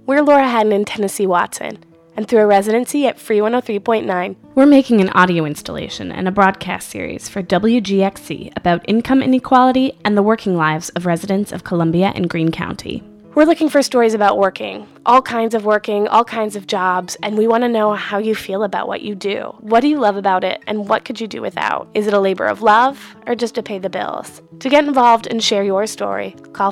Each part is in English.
We're Laura Haddon and Tennessee Watson, and through a residency at Free 103.9, we're making an audio installation and a broadcast series for WGXC about income inequality and the working lives of residents of Columbia and Greene County. We're looking for stories about working, all kinds of jobs, and we want to know how you feel about what you do. What do you love about it, and what could you do without? Is it a labor of love, or just to pay the bills? To get involved and share your story, call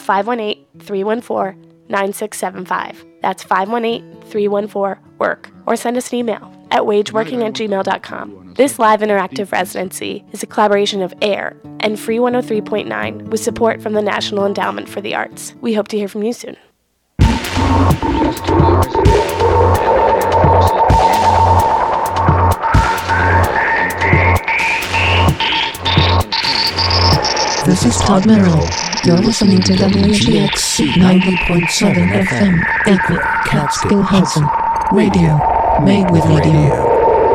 518-314-9675. That's 518-314-WORK, or send us an email at wageworking@gmail.com. This live interactive residency is a collaboration of AIR and Free 103.9 with support from the National Endowment for the Arts. We hope to hear from you soon. This is Todd Merrill. You're listening to WGXC 90.7 FM, Edward Catskill Hudson. Radio, made with radio.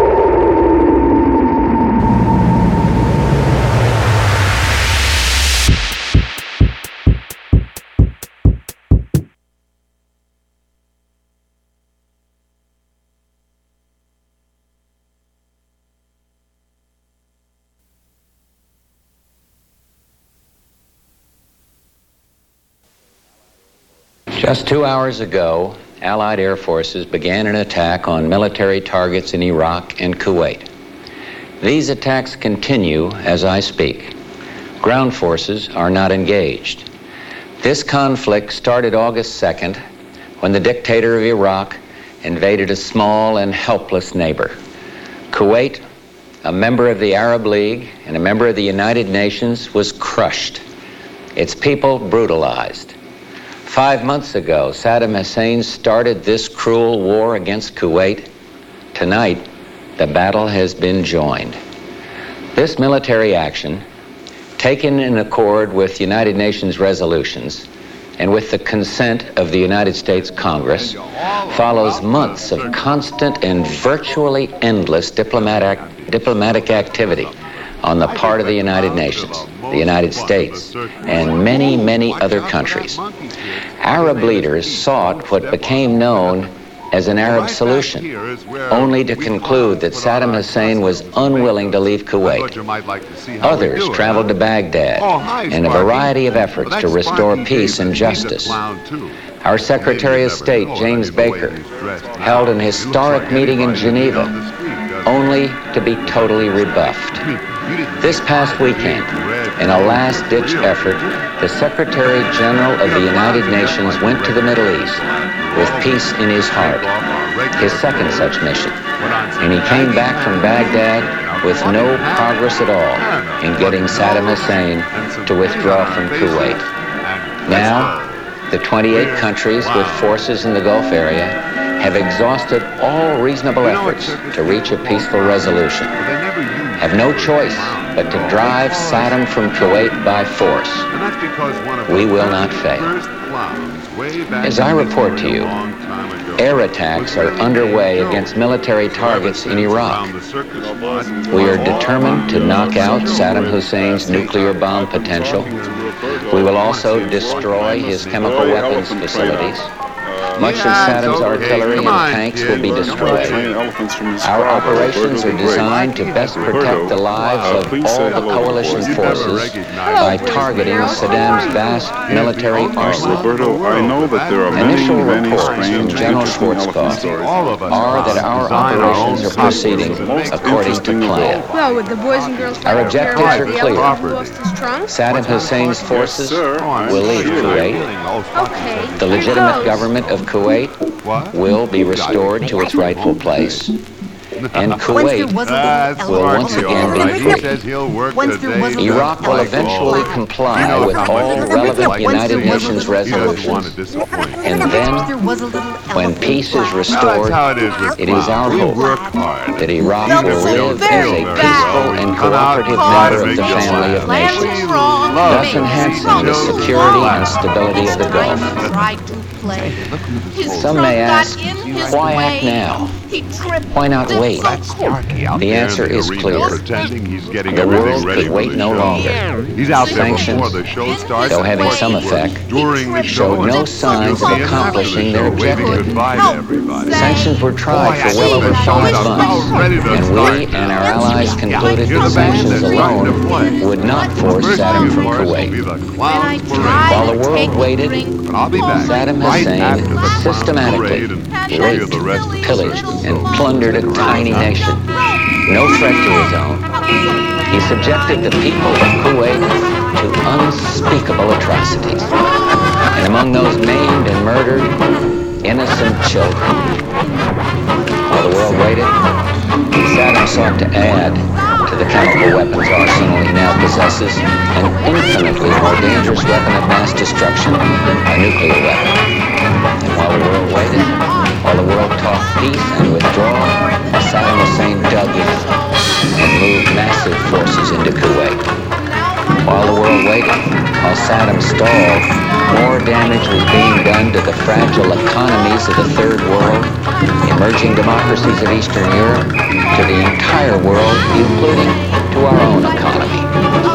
Just 2 hours ago, Allied air forces began an attack on military targets in Iraq and Kuwait. These attacks continue as I speak. Ground forces are not engaged. This conflict started August 2nd when the dictator of Iraq invaded a small and helpless neighbor. Kuwait, a member of the Arab League and a member of the United Nations, was crushed. Its people brutalized. 5 months ago, Saddam Hussein started this cruel war against Kuwait. Tonight, the battle has been joined. This military action, taken in accord with United Nations resolutions and with the consent of the United States Congress, follows months of constant and virtually endless diplomatic activity on the part of the United Nations, the United States, and many, many other countries. Arab leaders sought what became known as an Arab solution, only to conclude that Saddam Hussein was unwilling to leave Kuwait. Others traveled to Baghdad in a variety of efforts to restore peace and justice. Our Secretary of State, James Baker, held an historic meeting in Geneva, only to be totally rebuffed. This past weekend, in a last-ditch effort, the Secretary General of the United Nations went to the Middle East with peace in his heart, his second such mission, and he came back from Baghdad with no progress at all in getting Saddam Hussein to withdraw from Kuwait. Now, the 28 countries with forces in the Gulf area have exhausted all reasonable efforts to reach a peaceful resolution, have no choice but to drive Saddam from Kuwait by force. We will not fail. As I report to you, air attacks are underway against military targets in Iraq. We are determined to knock out Saddam Hussein's nuclear bomb potential. We will also destroy his chemical weapons facilities. Much of Saddam's artillery and tanks will be destroyed. Our operations are designed to best protect the lives of all the coalition forces by targeting Saddam's vast military arsenal. Initial reports from General Schwarzkopf are that our operations are proceeding according to plan. Our objectives are clear. Saddam Hussein's forces will leave Kuwait. The legitimate government of Kuwait will be restored to its rightful place, and Kuwait will once again be free. Iraq will eventually comply with all relevant United Nations resolutions, and then, when peace is restored, it is our hope that Iraq will live as a peaceful and cooperative member of the family of nations, thus enhancing the security and stability of the Gulf. Some may ask, why act now? Why not wait? The answer is clear. The world could wait no longer. Sanctions, though having some effect, showed no signs of accomplishing their objective. Sanctions were tried for well over 5 months, and we and our allies concluded that sanctions alone would not force Saddam from Kuwait. While the world waited, Saddam Hussein systematically raped, pillaged, and plundered a tiny nation. No threat to his own, he subjected the people of Kuwait to unspeakable atrocities. And among those maimed and murdered, innocent children. While the world waited, Saddam sought to add to the chemical weapons arsenal he now possesses an infinitely more dangerous weapon of mass destruction, a nuclear weapon. And while the world waited, while the world talked peace and withdrawal, Saddam Hussein dug in and moved massive forces into Kuwait. While the world waited, while Saddam stalled, more damage was being done to the fragile economies of the Third World, emerging democracies of Eastern Europe, to the entire world, including to our own economy.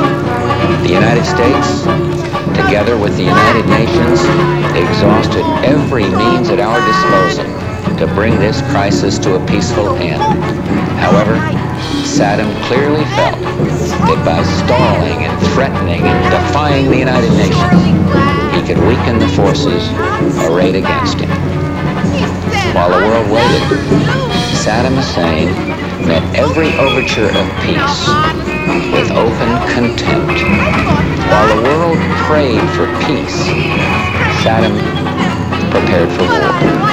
The United States, together with the United Nations, exhausted every means at our disposal to bring this crisis to a peaceful end. However, Saddam clearly felt that by stalling and threatening and defying the United Nations, he could weaken the forces arrayed against him. While the world waited, Saddam Hussein met every overture of peace with open contempt. While the world prayed for peace, Saddam prepared for war.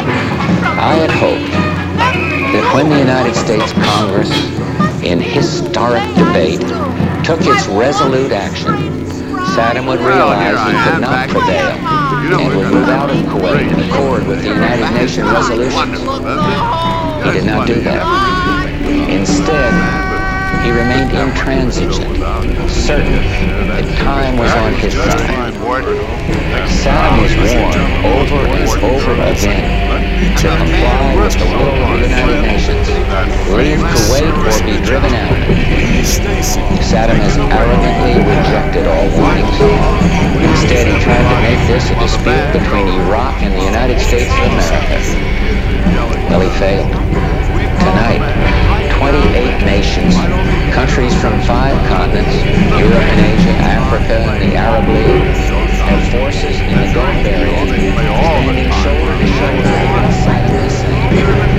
I had hoped that when the United States Congress, in historic debate, took its resolute action, Saddam would realize he could not prevail and would move out of Kuwait in accord with the United Nations resolutions. He did not do that. Instead, he remained intransigent, certain that time was on his side. Saddam was warned over and over again to comply with the will of the United Nations, leave Kuwait or be driven out. Saddam has arrogantly rejected all warnings. Instead, he tried to make this a dispute between Iraq and the United States of America. Well, he failed. Tonight, 28 nations, countries from 5 continents, Europe and Asia, Africa, and the Arab League, have forces in the Gulf area standing shoulder to shoulder against Saddam Hussein.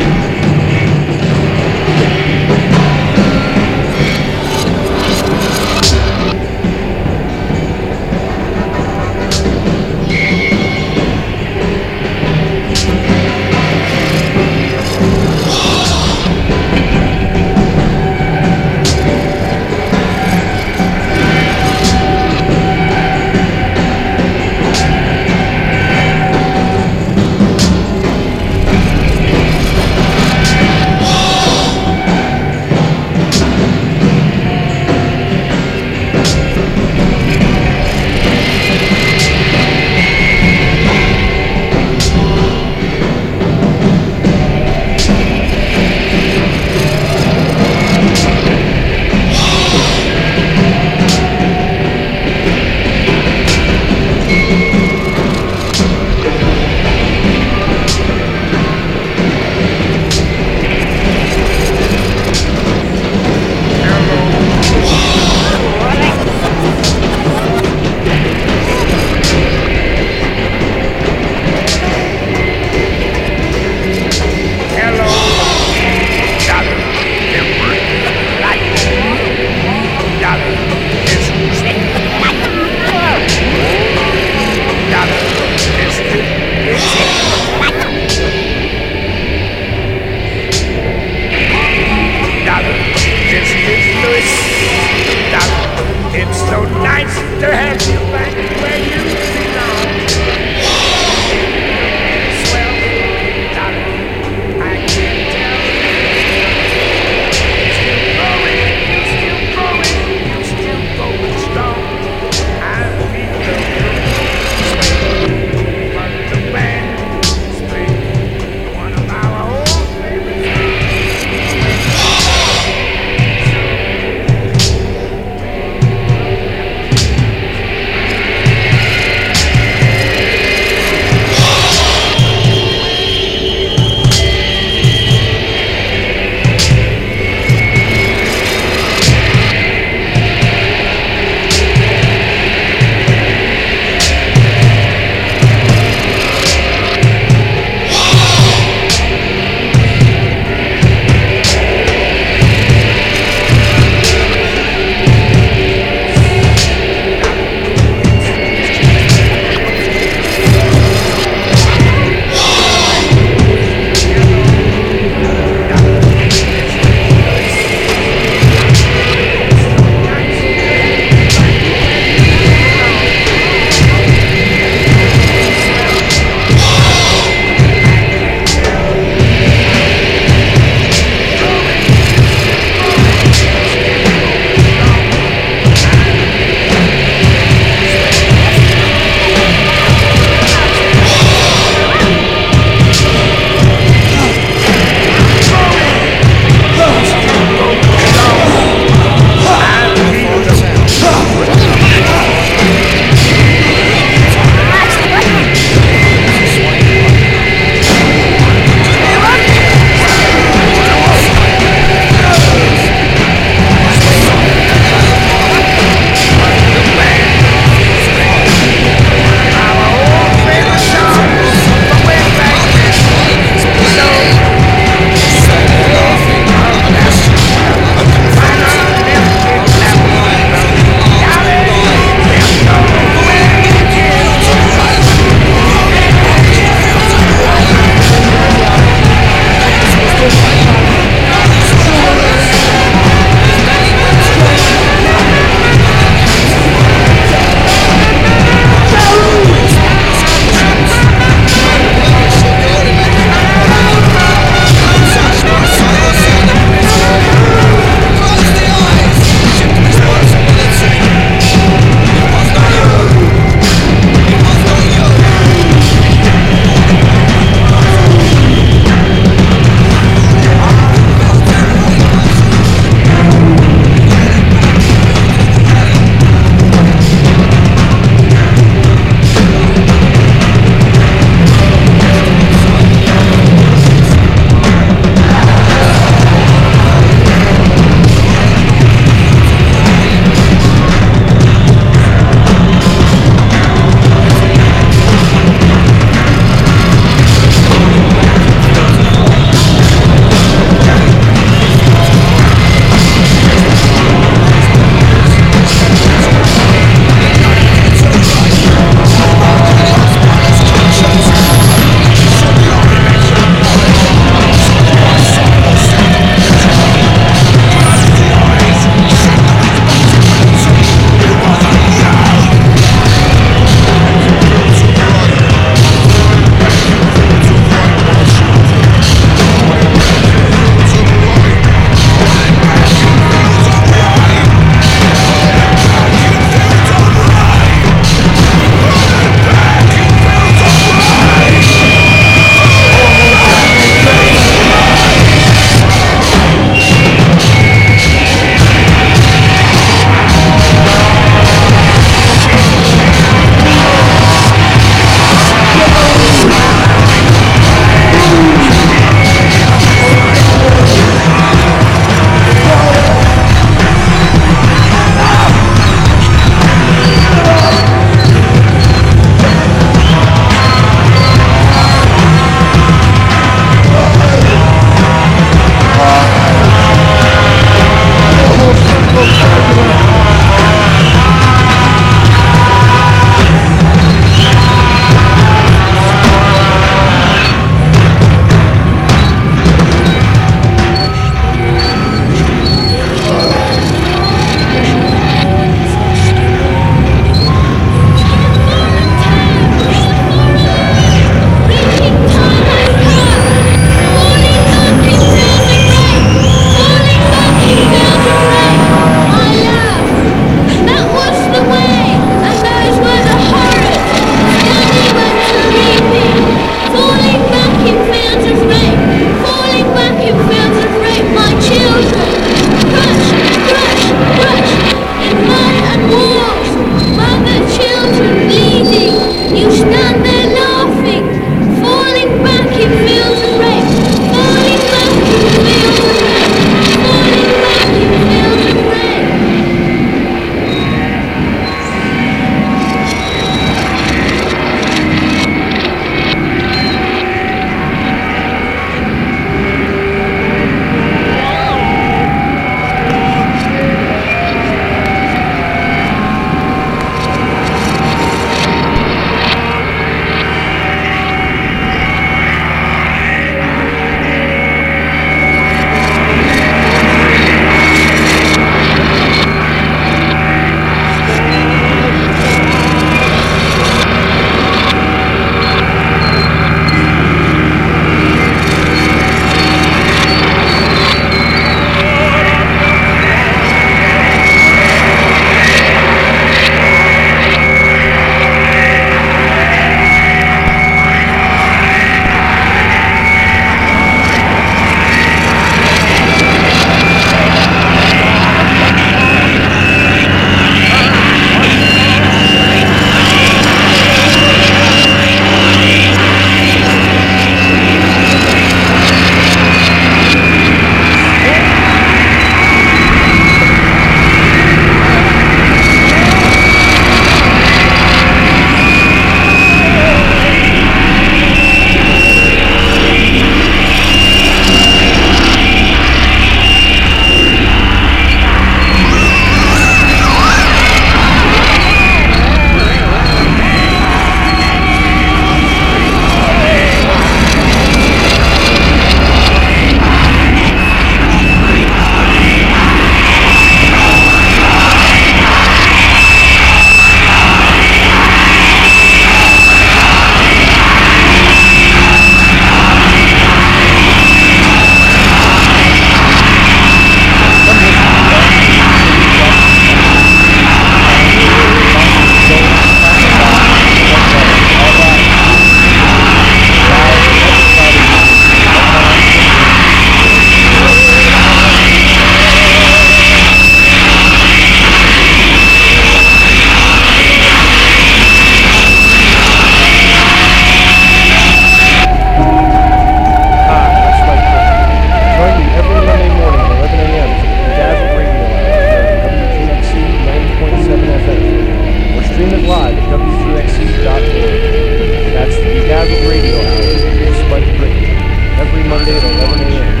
Monday at 11 a.m.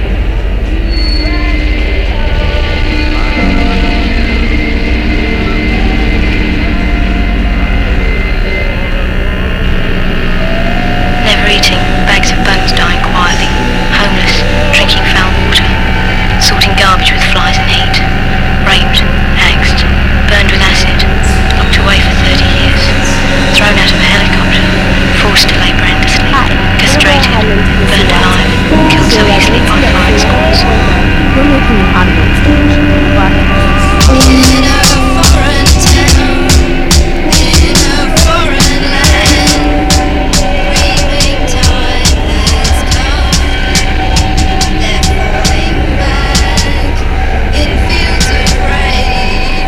Never eating, bags of bones dying quietly, homeless, drinking foul water, sorting garbage with flies and heat, raped, axed, burned with acid, locked away for 30 years, thrown out of a helicopter, forced to labour endlessly, castrated, burned alive, killed so easily by flying squads. We're making an audio installation of the broadcast. In a foreign town, in a foreign land, dreaming time has come. They're falling back in fields of rain.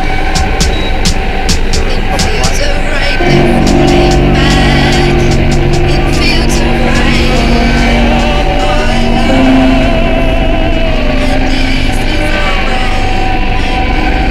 In fields of rain, they're falling back in fields of rain. I love, and this is our way.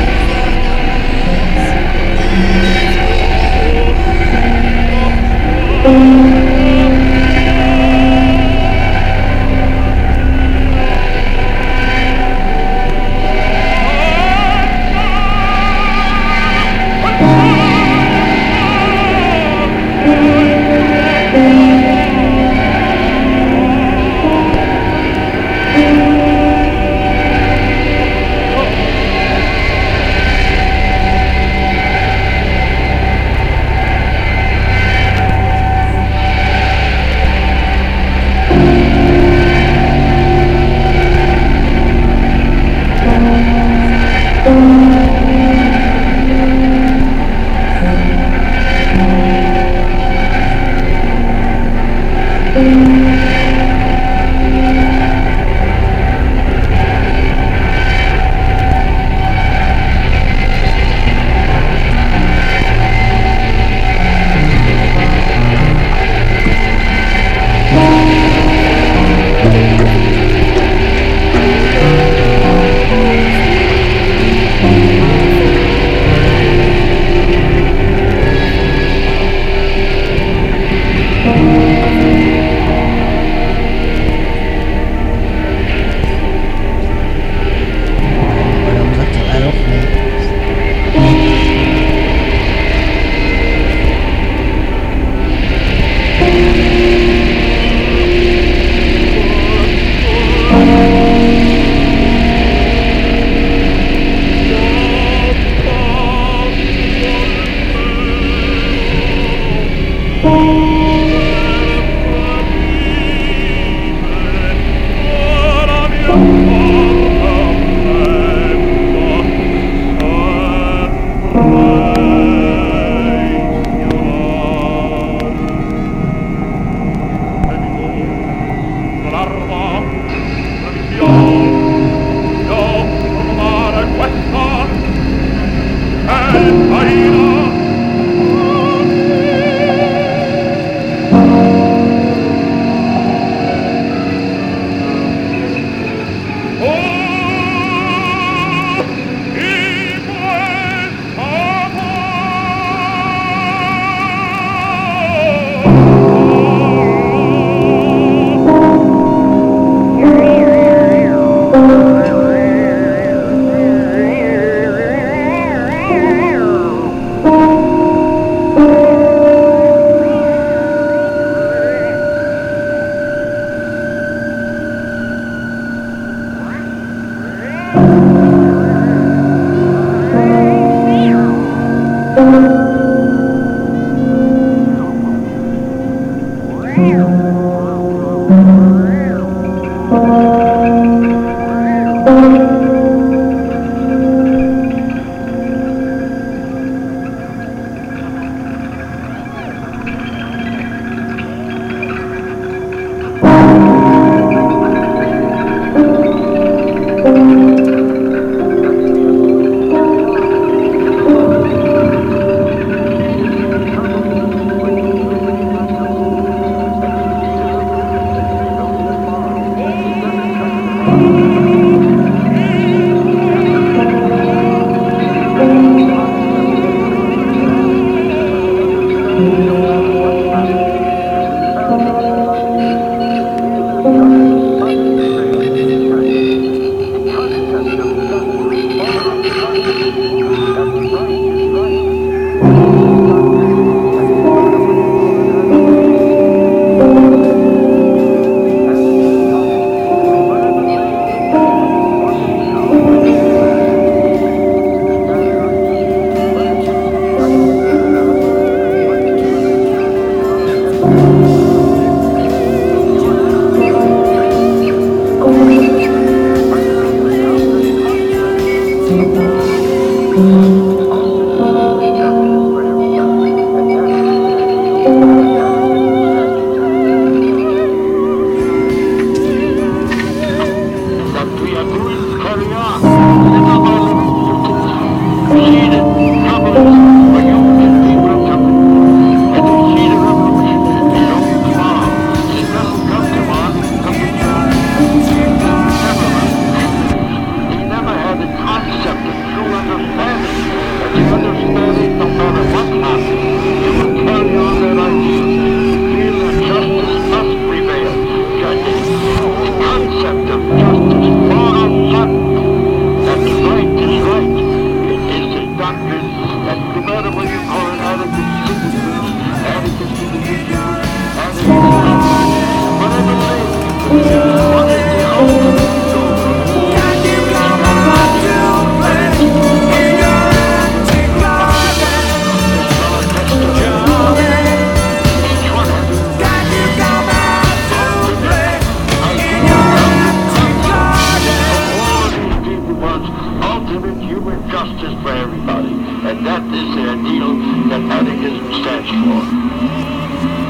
Justice for everybody, and that is the ideal that anarchism stands for.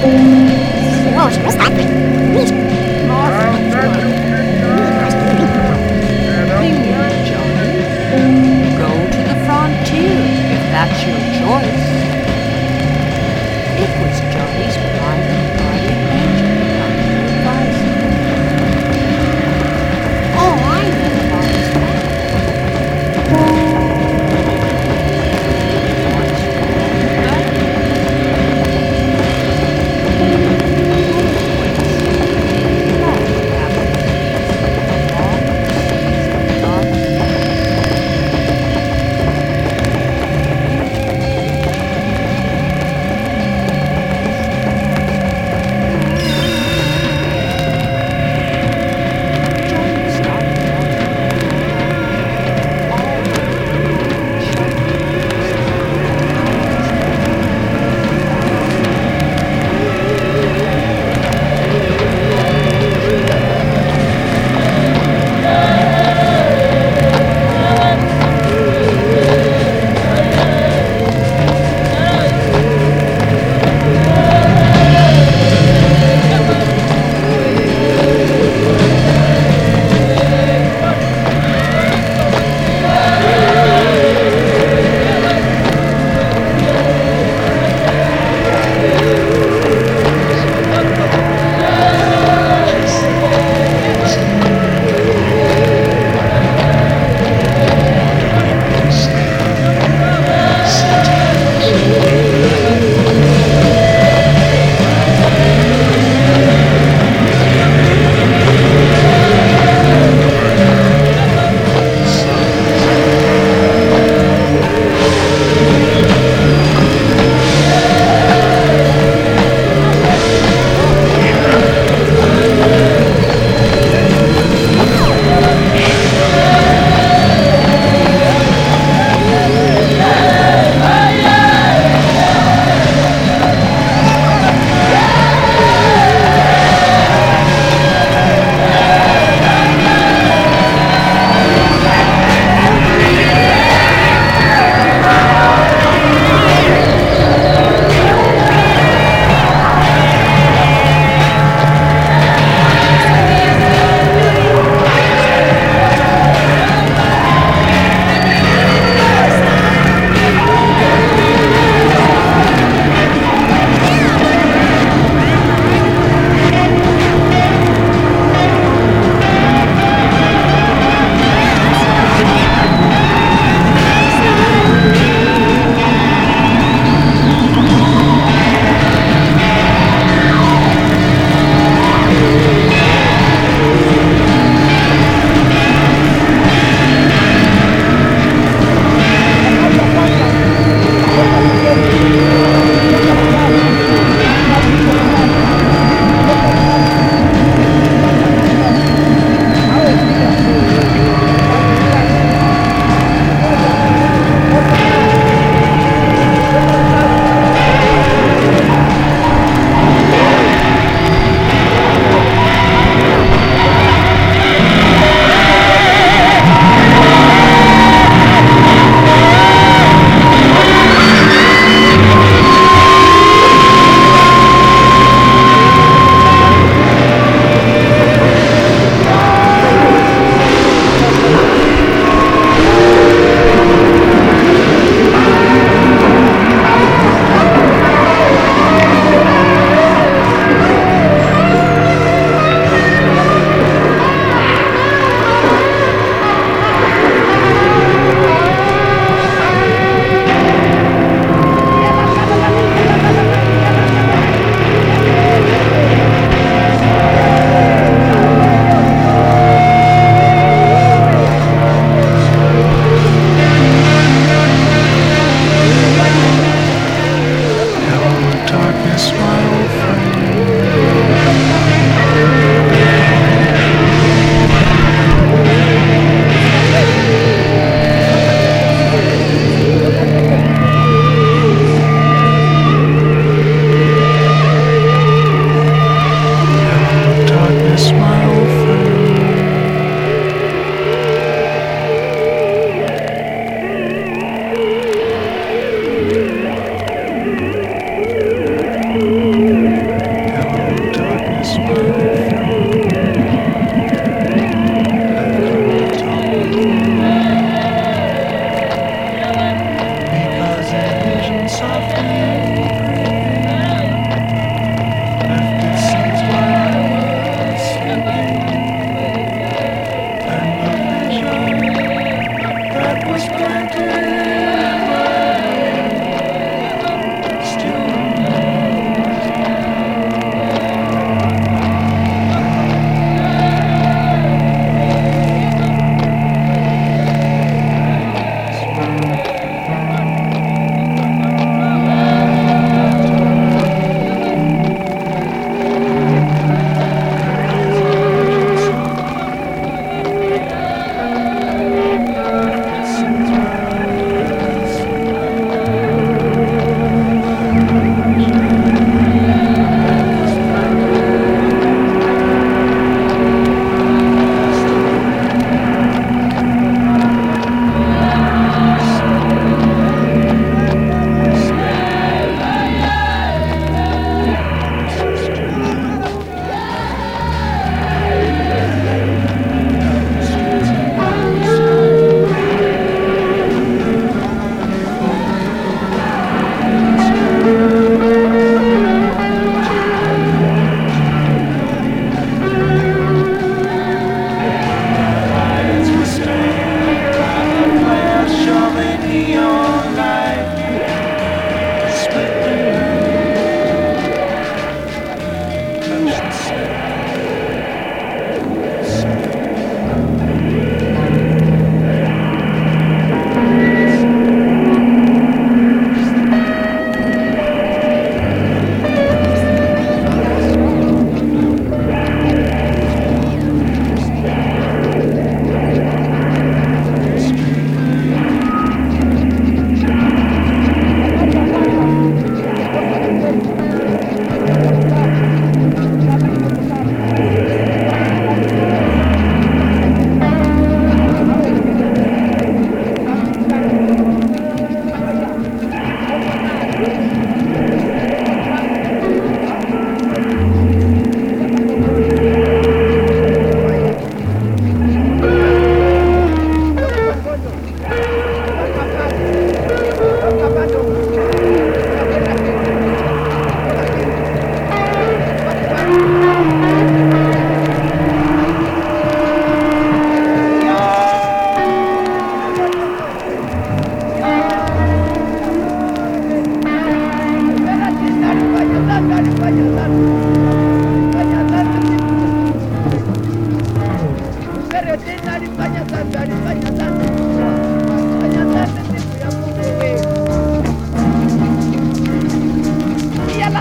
Go to the frontier if that's your choice. It was Johnny's private guardian angel who come to advise him. All I know about his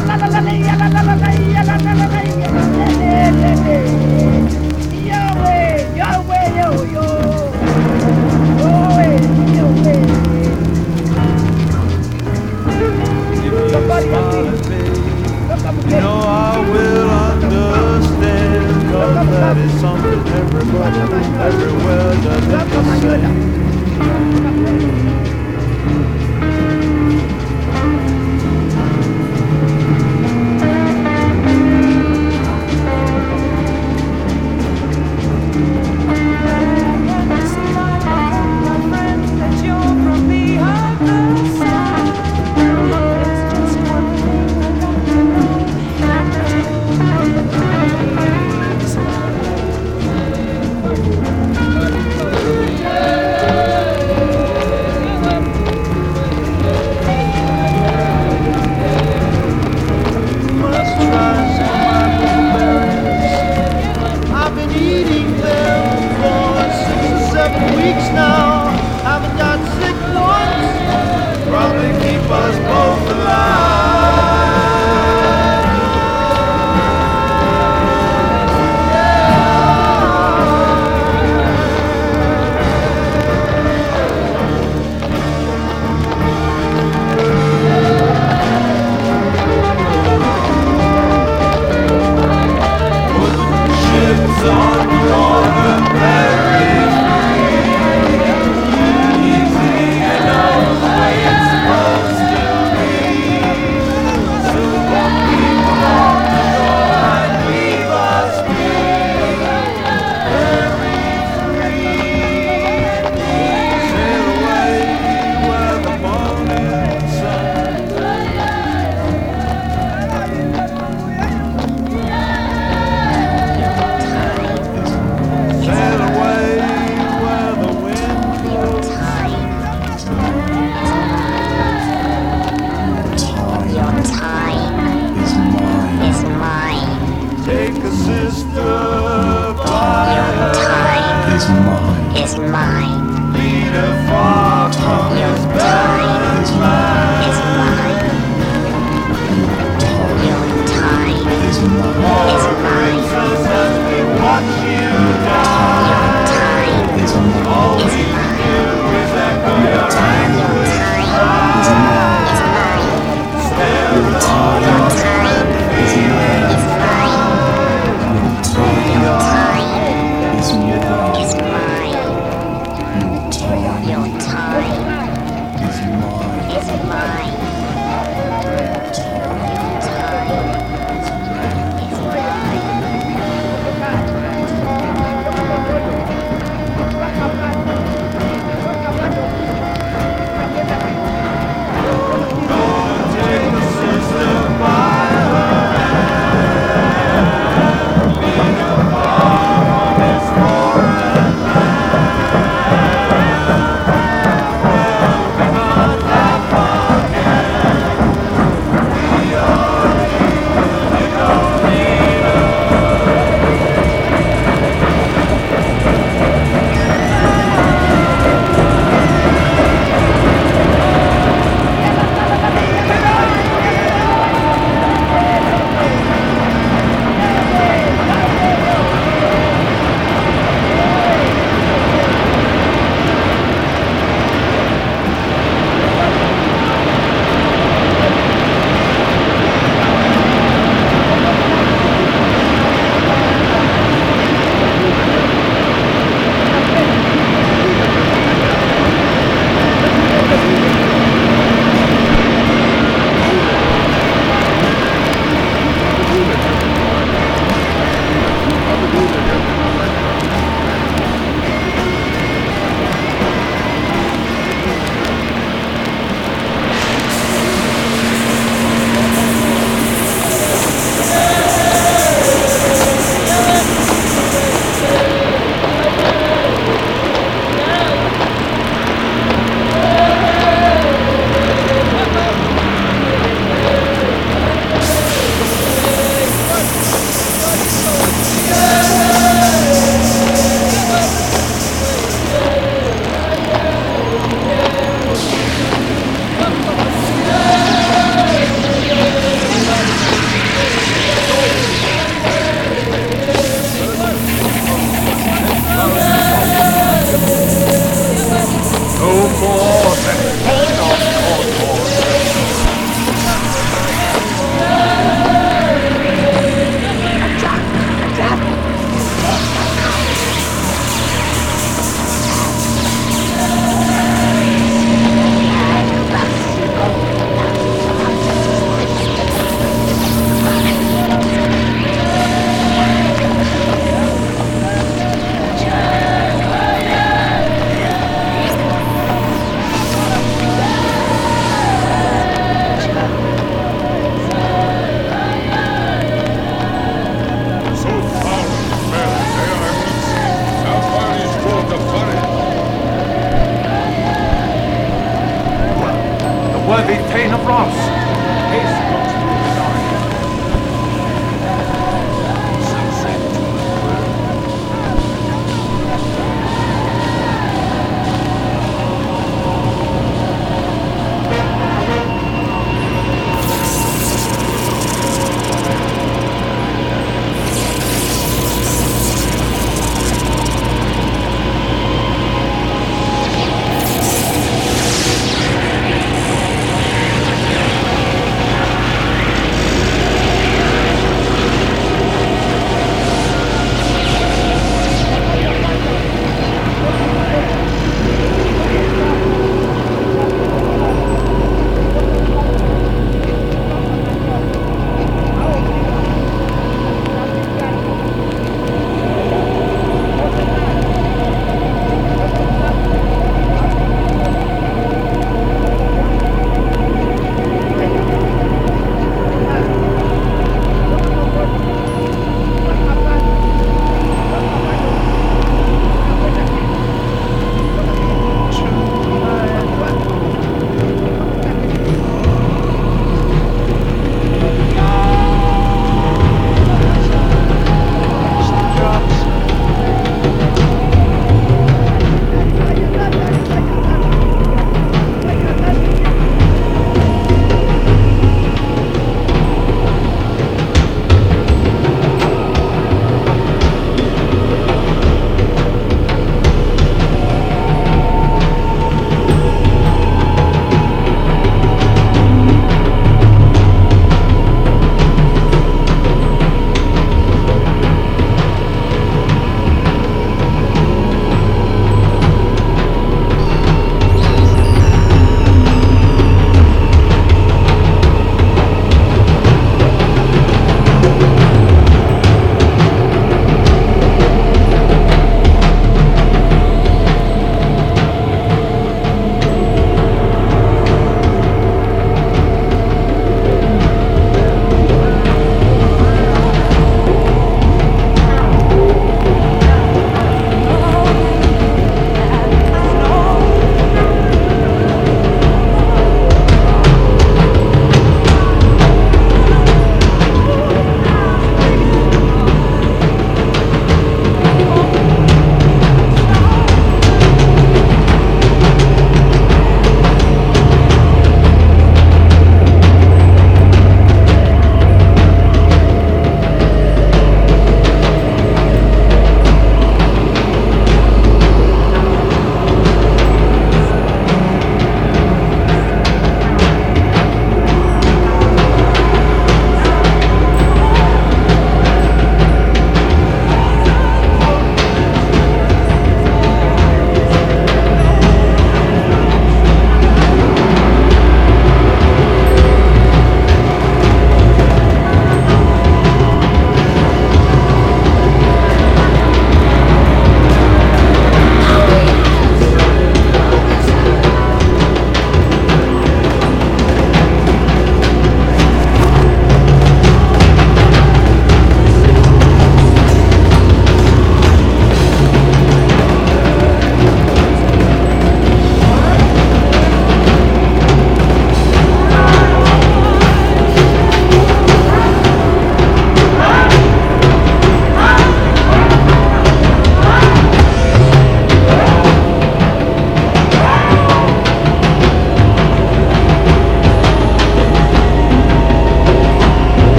Your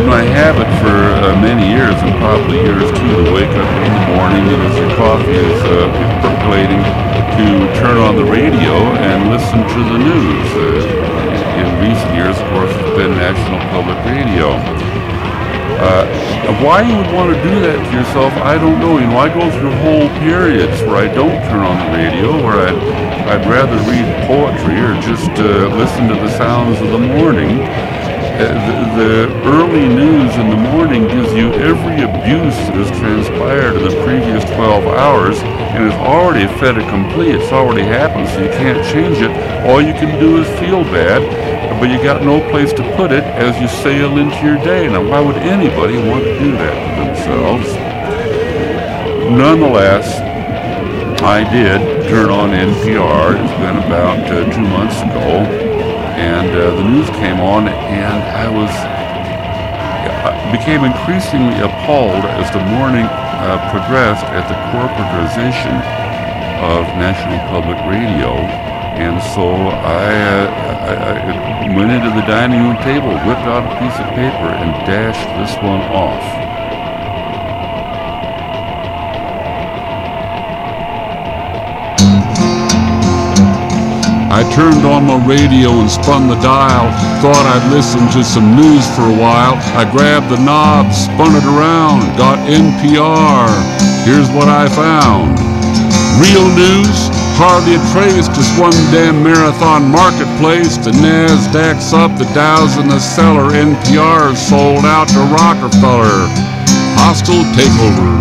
my habit for many years, and probably years too, to wake up in the morning and as your coffee is percolating, to turn on the radio and listen to the news. In recent years, of course, it's been National Public Radio. Why you would want to do that to yourself, I don't know. You know, I go through whole periods where I don't turn on the radio, where I'd rather read poetry or just listen to the sounds of the morning. The early news in the morning gives you every abuse that has transpired in the previous 12 hours and is already fait accompli. It's already happened, so you can't change it. All you can do is feel bad, but you got no place to put it as you sail into your day. Now, why would anybody want to do that to themselves? Nonetheless, I did turn on NPR. It's been about 2 months ago. And the news came on, and I became increasingly appalled as the morning progressed at the corporatization of National Public Radio. And so I went into the dining room table, whipped out a piece of paper, and dashed this one off. I turned on my radio and spun the dial, thought I'd listen to some news for a while. I grabbed the knob, spun it around, got NPR. Here's what I found. Real news? Hardly a trace, just one damn marathon marketplace. The NASDAQ's up, the Dow's in the cellar. NPR sold out to Rockefeller. Hostile takeover.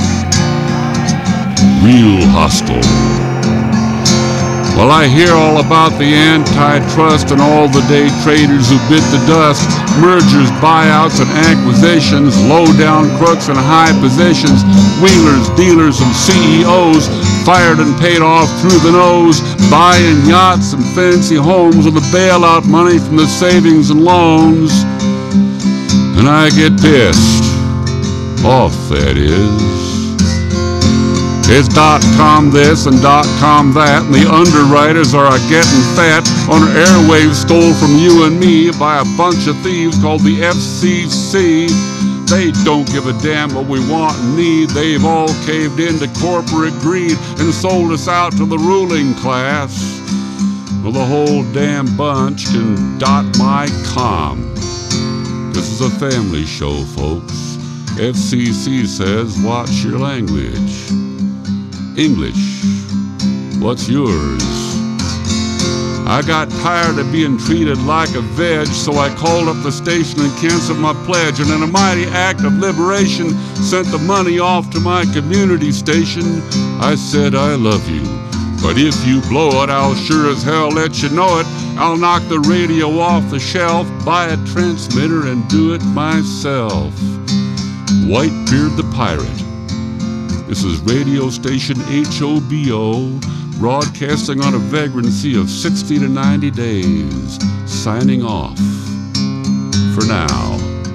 Real hostile. Well, I hear all about the antitrust and all the day traders who bit the dust, mergers, buyouts, and acquisitions, low-down crooks in high positions, wheelers, dealers, and CEOs, fired and paid off through the nose, buying yachts and fancy homes with the bailout money from the savings and loans. And I get pissed off, that is. It's .com this and .com that, and the underwriters are getting fat on our airwaves stole from you and me by a bunch of thieves called the FCC. They don't give a damn what we want and need. They've all caved into corporate greed and sold us out to the ruling class. Well, the whole damn bunch can .my com. This is a family show, folks. FCC says watch your language. English, what's yours? I got tired of being treated like a veg, so I called up the station and canceled my pledge, and in a mighty act of liberation, sent the money off to my community station. I said I love you, but if you blow it, I'll sure as hell let you know it. I'll knock the radio off the shelf, buy a transmitter, and do it myself. Whitebeard the Pirate. This is radio station HOBO, broadcasting on a vagrancy of 60 to 90 days, signing off for now.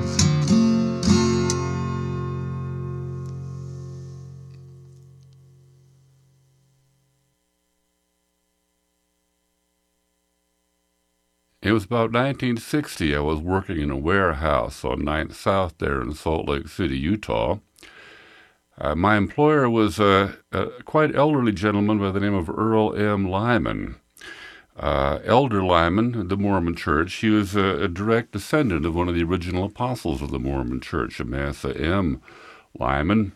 It was about 1960. I was working in a warehouse on 9th South there in Salt Lake City, Utah. My employer was a quite elderly gentleman by the name of Earl M. Lyman. Elder Lyman, the Mormon Church, he was a direct descendant of one of the original apostles of the Mormon Church, Amasa M. Lyman.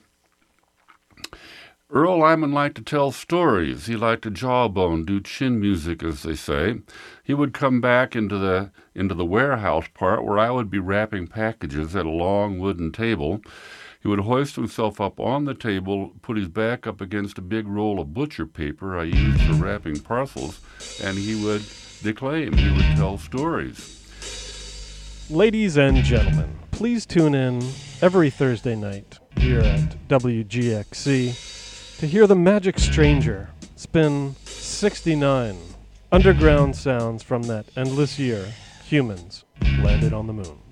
Earl Lyman liked to tell stories. He liked to jawbone, do chin music, as they say. He would come back into the warehouse part where I would be wrapping packages at a long wooden table. He would hoist himself up on the table, put his back up against a big roll of butcher paper I used for wrapping parcels, and he would declaim. He would tell stories. Ladies and gentlemen, please tune in every Thursday night here at WGXC to hear the Magic Stranger spin 69 underground sounds from that endless year humans landed on the moon.